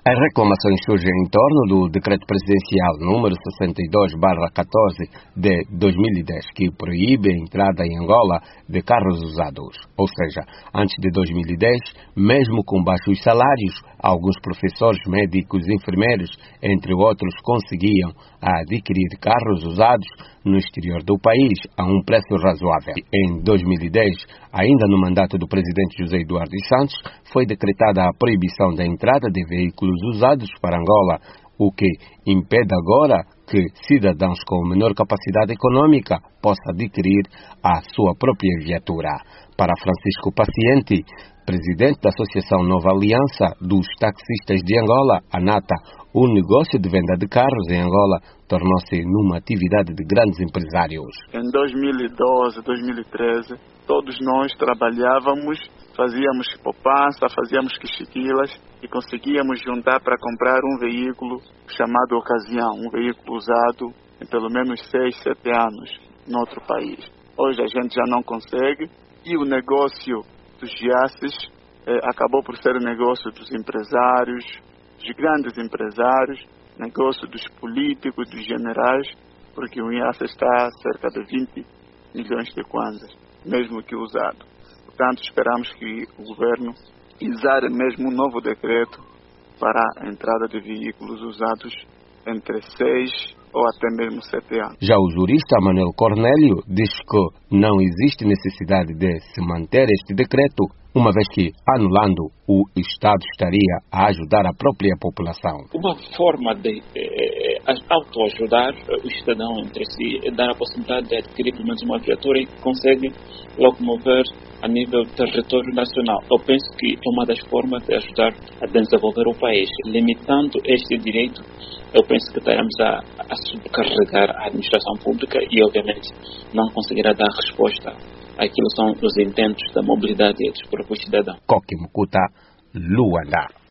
As reclamações surgem em torno do Decreto Presidencial número 62/14 de 2010, que proíbe a entrada em Angola de carros usados. Ou seja, antes de 2010, mesmo com baixos salários, alguns professores, médicos, enfermeiros, entre outros, conseguiam adquirir carros usados no exterior do país a um preço razoável. Em 2010, ainda no mandato do presidente José Eduardo dos Santos, foi decretada a proibição da entrada de veículos usados para Angola, o que impede agora que cidadãos com menor capacidade econômica possam adquirir a sua própria viatura. Para Francisco Paciente, presidente da Associação Nova Aliança dos Taxistas de Angola, ANATA, o negócio de venda de carros em Angola tornou-se numa atividade de grandes empresários. Em 2012, 2013, todos nós trabalhávamos, fazíamos poupança, fazíamos quichiquilas e conseguíamos juntar para comprar um veículo chamado ocasião, um veículo usado em pelo menos 6, 7 anos em outro país. Hoje a gente já não consegue e o negócio dos IACES acabou por ser o negócio dos empresários, dos grandes empresários, negócio dos políticos, dos generais, porque o IACE está a cerca de 20 milhões de kwanzas, mesmo que usado. Portanto, esperamos que o governo exare mesmo um novo decreto para a entrada de veículos usados entre 6 ou até mesmo 7 anos. Já o jurista Manuel Cornélio diz que não existe necessidade de se manter este decreto, uma vez que, anulando, o Estado estaria a ajudar a própria população. Uma forma de autoajudar o cidadão entre si é dar a possibilidade de adquirir pelo menos uma viatura e consegue locomover a nível do território nacional. Eu penso que é uma das formas de ajudar a desenvolver o país. Limitando este direito, eu penso que estaremos a subcarregar a administração pública e, obviamente, não conseguirá dar resposta àquilo que são os intentos da mobilidade dos próprios cidadãos. Coque Mucuta, Luanda.